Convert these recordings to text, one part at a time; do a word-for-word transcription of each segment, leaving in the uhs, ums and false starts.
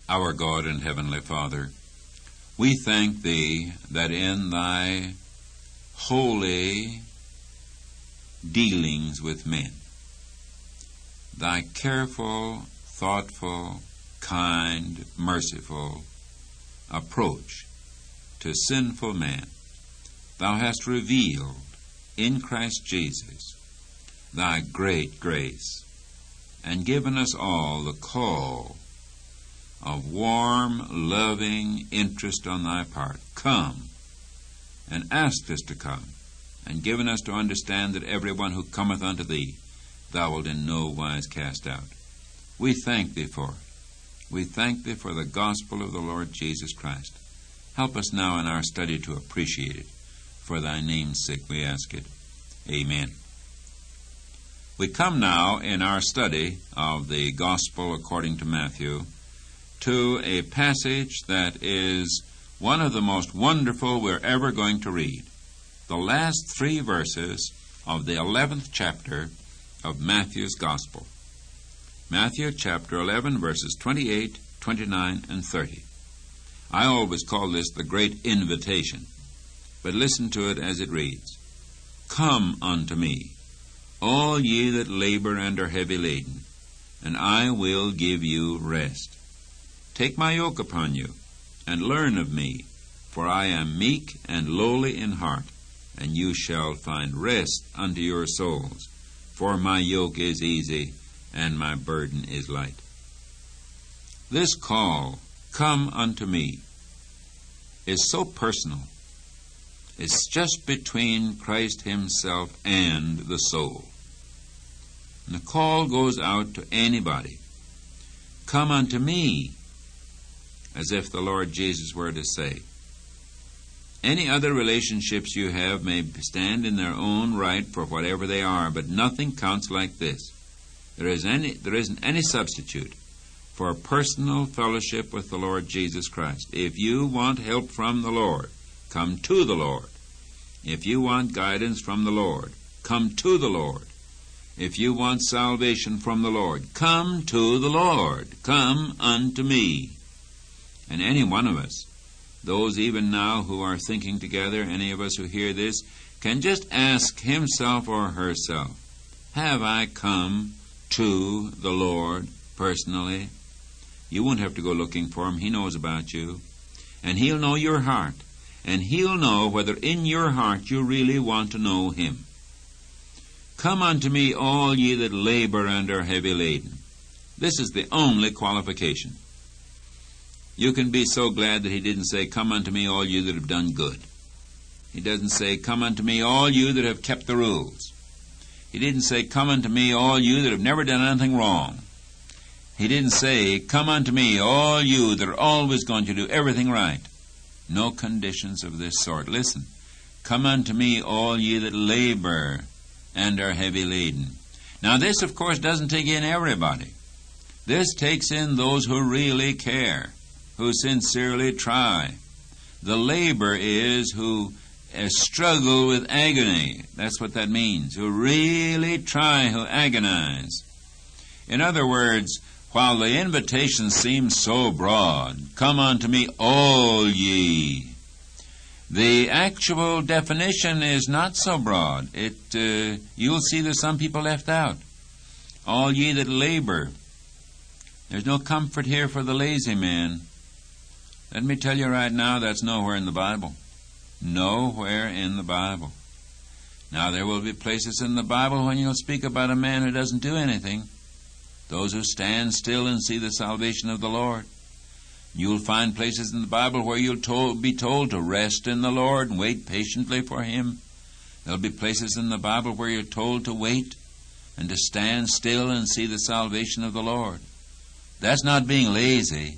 Our God and Heavenly Father, we thank Thee that in Thy holy dealings with men, Thy careful, thoughtful, kind, merciful approach to sinful man, Thou hast revealed in Christ Jesus Thy great grace, and given us all the call of warm, loving interest on Thy part. Come, and asked us to come, and given us to understand that everyone who cometh unto Thee, Thou wilt in no wise cast out. We thank Thee for it. We thank Thee for the gospel of the Lord Jesus Christ. Help us now in our study to appreciate it. For Thy name's sake we ask it. Amen. We come now in our study of the gospel according to Matthew to a passage that is one of the most wonderful we're ever going to read. The last three verses of the eleventh chapter of Matthew's Gospel. Matthew chapter eleven, verses twenty-eight, twenty-nine, and thirty. I always call this the Great Invitation, but listen to it as it reads. Come unto me, all ye that labor and are heavy laden, and I will give you rest. Take my yoke upon you, and learn of me, for I am meek and lowly in heart, and you shall find rest unto your souls. For my yoke is easy, and my burden is light. This call, come unto me, is so personal. It's just between Christ Himself and the soul. And the call goes out to anybody. Come unto me, as if the Lord Jesus were to say. Any other relationships you have may stand in their own right for whatever they are, but nothing counts like this. There is any, there isn't any substitute for personal fellowship with the Lord Jesus Christ. If you want help from the Lord, come to the Lord. If you want guidance from the Lord, come to the Lord. If you want salvation from the Lord, come to the Lord. Come unto me. And any one of us, those even now who are thinking together, any of us who hear this, can just ask himself or herself, have I come to the Lord personally? You won't have to go looking for Him. He knows about you. And He'll know your heart. And He'll know whether in your heart you really want to know Him. Come unto me, all ye that labor and are heavy laden. This is the only qualification. You can be so glad that He didn't say, come unto me, all you that have done good. He doesn't say, come unto me, all you that have kept the rules. He didn't say, come unto me, all you that have never done anything wrong. He didn't say, come unto me, all you that are always going to do everything right. No conditions of this sort. Listen, come unto me, all ye that labor and are heavy laden. Now this, of course, doesn't take in everybody. This takes in those who really care, who sincerely try. The labor is who uh, struggle with agony. That's what that means. Who really try, who agonize. In other words, while the invitation seems so broad, come unto me all ye, the actual definition is not so broad. It uh, you'll see that some people left out. All ye that labor. There's no comfort here for the lazy man. Let me tell you right now, that's nowhere in the Bible. Nowhere in the Bible. Now, there will be places in the Bible when you'll speak about a man who doesn't do anything. Those who stand still and see the salvation of the Lord. You'll find places in the Bible where you'll told, be told to rest in the Lord and wait patiently for Him. There'll be places in the Bible where you're told to wait and to stand still and see the salvation of the Lord. That's not being lazy.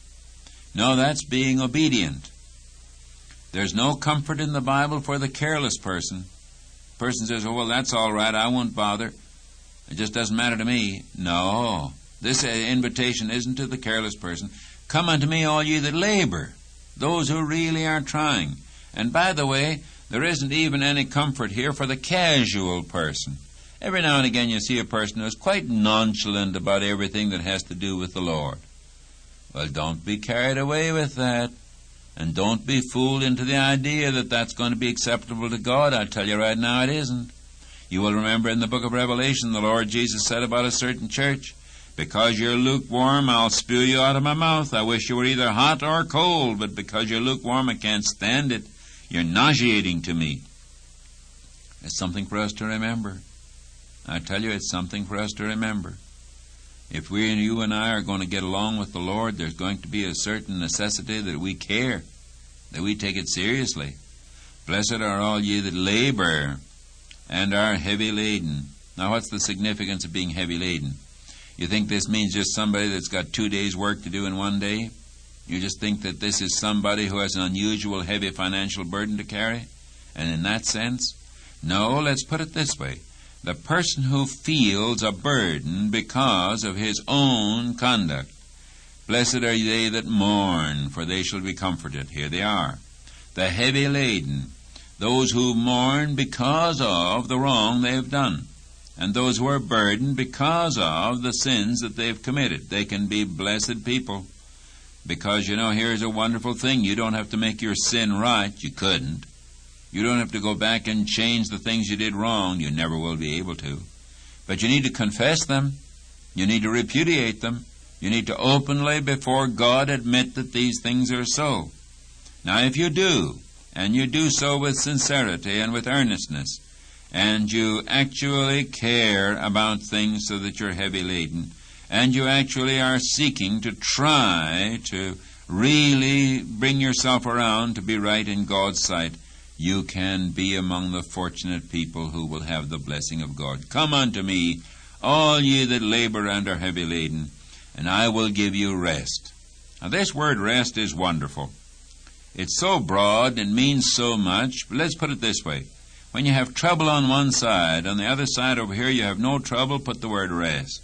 No, that's being obedient. There's no comfort in the Bible for the careless person. The person says, oh, well, that's all right, I won't bother. It just doesn't matter to me. No, this invitation isn't to the careless person. Come unto me, all ye that labor, those who really are trying. And by the way, there isn't even any comfort here for the casual person. Every now and again you see a person who's quite nonchalant about everything that has to do with the Lord. Well, don't be carried away with that. And don't be fooled into the idea that that's going to be acceptable to God. I'll tell you right now, it isn't. You will remember in the book of Revelation, the Lord Jesus said about a certain church, because you're lukewarm, I'll spew you out of my mouth. I wish you were either hot or cold, but because you're lukewarm, I can't stand it. You're nauseating to me. It's something for us to remember. I tell you, it's something for us to remember. If we and you and I are going to get along with the Lord, there's going to be a certain necessity that we care, that we take it seriously. Blessed are all ye that labor and are heavy laden. Now, what's the significance of being heavy laden? You think this means just somebody that's got two days' work to do in one day? You just think that this is somebody who has an unusual heavy financial burden to carry? And in that sense? No, let's put it this way. The person who feels a burden because of his own conduct. Blessed are they that mourn, for they shall be comforted. Here they are. The heavy laden, those who mourn because of the wrong they have done, and those who are burdened because of the sins that they've committed. They can be blessed people. Because, you know, here's a wonderful thing. You don't have to make your sin right. You couldn't. You don't have to go back and change the things you did wrong. You never will be able to. But you need to confess them. You need to repudiate them. You need to openly before God admit that these things are so. Now, if you do, and you do so with sincerity and with earnestness, and you actually care about things so that you're heavy laden, and you actually are seeking to try to really bring yourself around to be right in God's sight, you can be among the fortunate people who will have the blessing of God. Come unto me, all ye that labor and are heavy laden, and I will give you rest. Now, this word rest is wonderful. It's so broad and means so much, but let's put it this way. When you have trouble on one side, on the other side over here you have no trouble, put the word rest.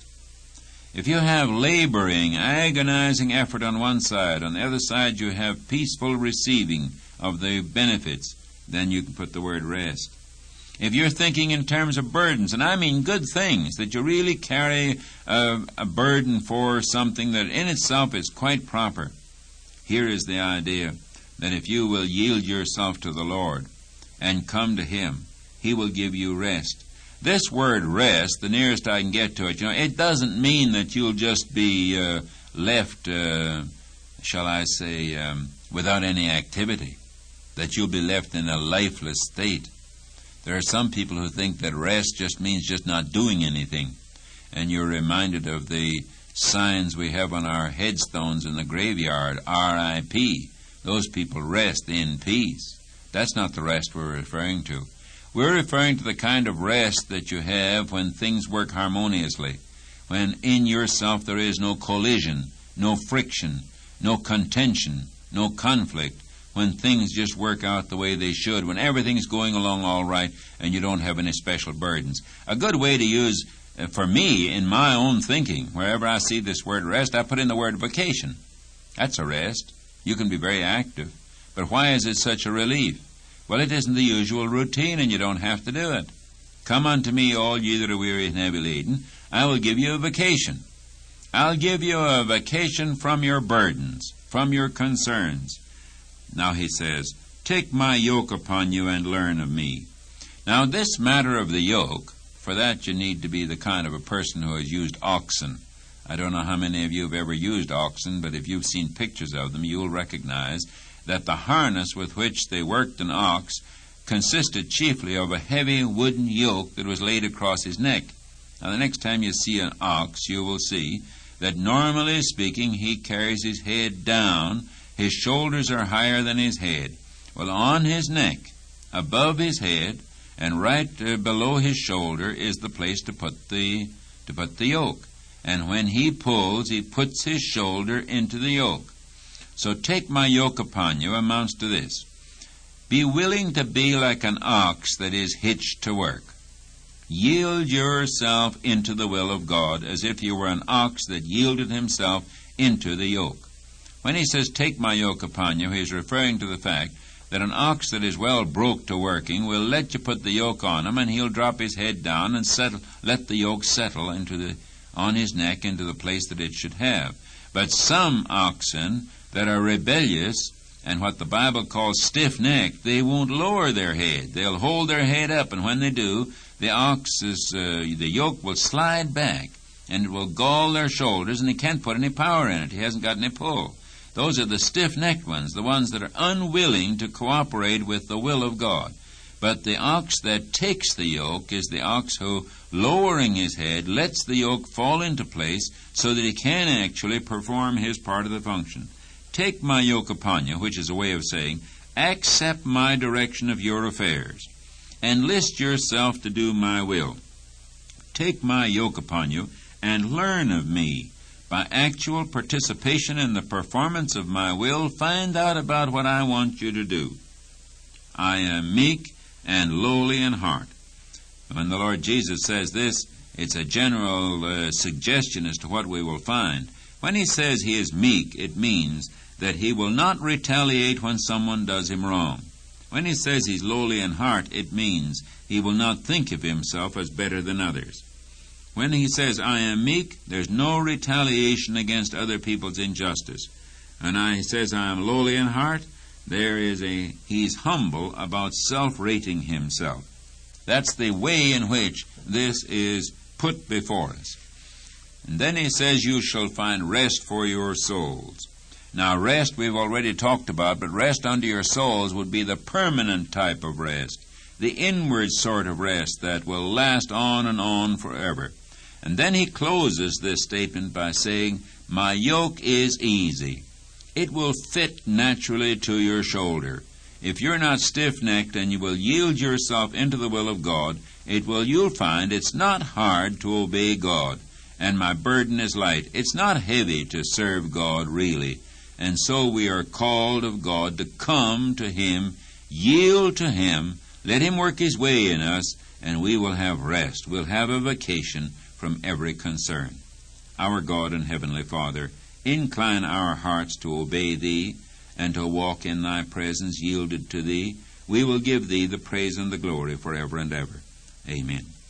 If you have laboring, agonizing effort on one side, on the other side you have peaceful receiving of the benefits, then you can put the word rest. If you're thinking in terms of burdens, and I mean good things, that you really carry a, a burden for something that in itself is quite proper, here is the idea that if you will yield yourself to the Lord and come to Him, He will give you rest. This word rest, the nearest I can get to it, you know, it doesn't mean that you'll just be uh, left, uh, shall I say, um, without any activity, that you'll be left in a lifeless state. There are some people who think that rest just means just not doing anything. And you're reminded of the signs we have on our headstones in the graveyard, R I P Those people rest in peace. That's not the rest we're referring to. We're referring to the kind of rest that you have when things work harmoniously, when in yourself there is no collision, no friction, no contention, no conflict, when things just work out the way they should, when everything's going along all right and you don't have any special burdens. A good way to use, uh, for me, in my own thinking, wherever I see this word rest, I put in the word vacation. That's a rest. You can be very active. But why is it such a relief? Well, it isn't the usual routine, and you don't have to do it. Come unto me, all ye that are weary and heavy laden. I will give you a vacation. I'll give you a vacation from your burdens, from your concerns. Now he says, take my yoke upon you and learn of me. Now this matter of the yoke, for that you need to be the kind of a person who has used oxen. I don't know how many of you have ever used oxen, but if you've seen pictures of them, you'll recognize that the harness with which they worked an ox consisted chiefly of a heavy wooden yoke that was laid across his neck. Now the next time you see an ox, you will see that normally speaking, he carries his head down. His shoulders are higher than his head. Well, on his neck, above his head, and right uh, below his shoulder is the place to put the to put the yoke. And when he pulls, he puts his shoulder into the yoke. So take my yoke upon you amounts to this. Be willing to be like an ox that is hitched to work. Yield yourself into the will of God as if you were an ox that yielded himself into the yoke. When he says, take my yoke upon you, he's referring to the fact that an ox that is well broke to working will let you put the yoke on him, and he'll drop his head down and settle, let the yoke settle into the on his neck into the place that it should have. But some oxen that are rebellious and what the Bible calls stiff-necked, they won't lower their head. They'll hold their head up, and when they do, the ox's, uh, the yoke will slide back, and it will gall their shoulders, and he can't put any power in it. He hasn't got any pull. Those are the stiff-necked ones, the ones that are unwilling to cooperate with the will of God. But the ox that takes the yoke is the ox who, lowering his head, lets the yoke fall into place so that he can actually perform his part of the function. Take my yoke upon you, which is a way of saying, accept my direction of your affairs, and list yourself to do my will. Take my yoke upon you, and learn of me. By actual participation in the performance of my will, find out about what I want you to do. I am meek and lowly in heart. When the Lord Jesus says this, it's a general uh, suggestion as to what we will find. When he says he is meek, it means that he will not retaliate when someone does him wrong. When he says he's lowly in heart, it means he will not think of himself as better than others. When he says, I am meek, there's no retaliation against other people's injustice. And when he says, I am lowly in heart, there is a, he's humble about self-rating himself. That's the way in which this is put before us. And then he says, you shall find rest for your souls. Now, rest we've already talked about, but rest unto your souls would be the permanent type of rest, the inward sort of rest that will last on and on forever. And then he closes this statement by saying, my yoke is easy. It will fit naturally to your shoulder. If you're not stiff-necked and you will yield yourself into the will of God, it will, you'll find it's not hard to obey God. And my burden is light. It's not heavy to serve God, really. And so we are called of God to come to Him, yield to Him, let Him work His way in us, and we will have rest. We'll have a vacation from every concern. Our God and Heavenly Father, incline our hearts to obey Thee and to walk in Thy presence yielded to Thee. We will give Thee the praise and the glory forever and ever. Amen.